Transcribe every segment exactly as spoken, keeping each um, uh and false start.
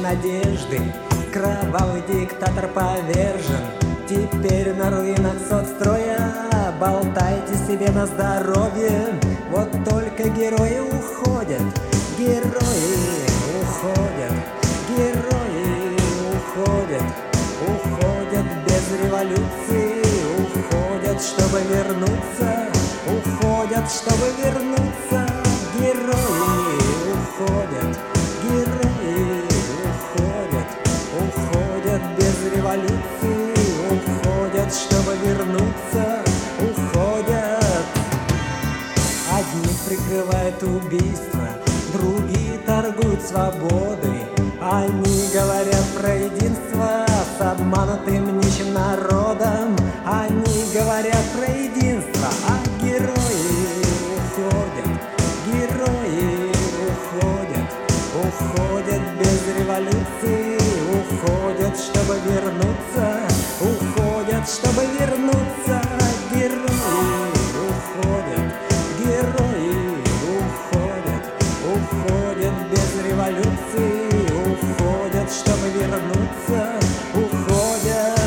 надежды. Кровавый диктатор повержен, теперь на руинах соцстроя. Болтайте себе на здоровье, вот только герои уходят, герои уходят, герои уходят, уходят без революции, уходят, чтобы вернуться, уходят, чтобы вернуться. Герои уходят, герои уходят, уходят без революции, уходят, чтобы вернуться, уходят. Одни прикрывают убийство, другие торгуют свободой. Они говорят про единство с обманутым нищим народом. Они говорят про единство, а герои уходят, герои уходят, уходят без революции, уходят, чтобы вернуться, уходят, чтобы вернуться. Герои уходят, герои уходят, уходят без революции, уходят, чтобы вернуться, уходят.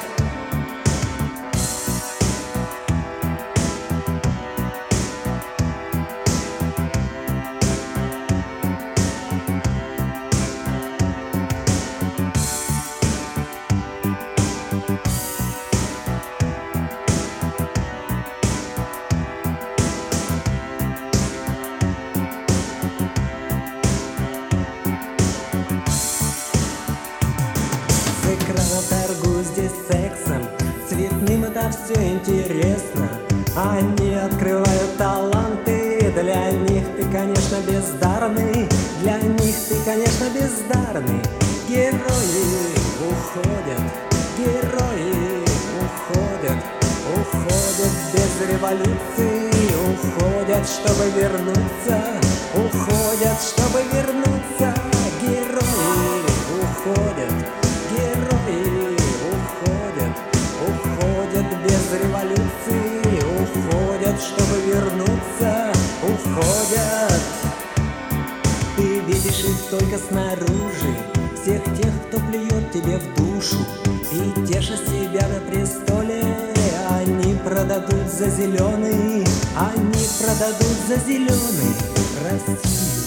С экрана торгую здесь сексом, цветным это все интересно. Они открывают таланты, для них ты, конечно, бездарный, для них ты, конечно, бездарный. Герои уходят, герои уходят, уходят без революции, уходят, чтобы вернуться, уходят, чтобы вернуться. Герои уходят, герои уходят, уходят без революции, уходят, чтобы вернуться, уходят. Ты видишь их только снаружи, всех тех, кто плюет тебе в душу, и теша себя на престоле, они продадут за зеленый, они продадут за зеленый Россию.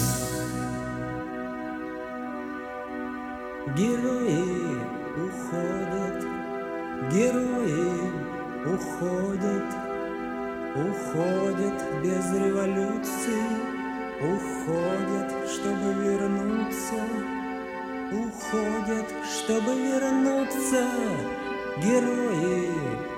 Герои уходят, герои уходят, уходят без революции, уходят, чтобы вернуться, уходят, чтобы вернуться. Герои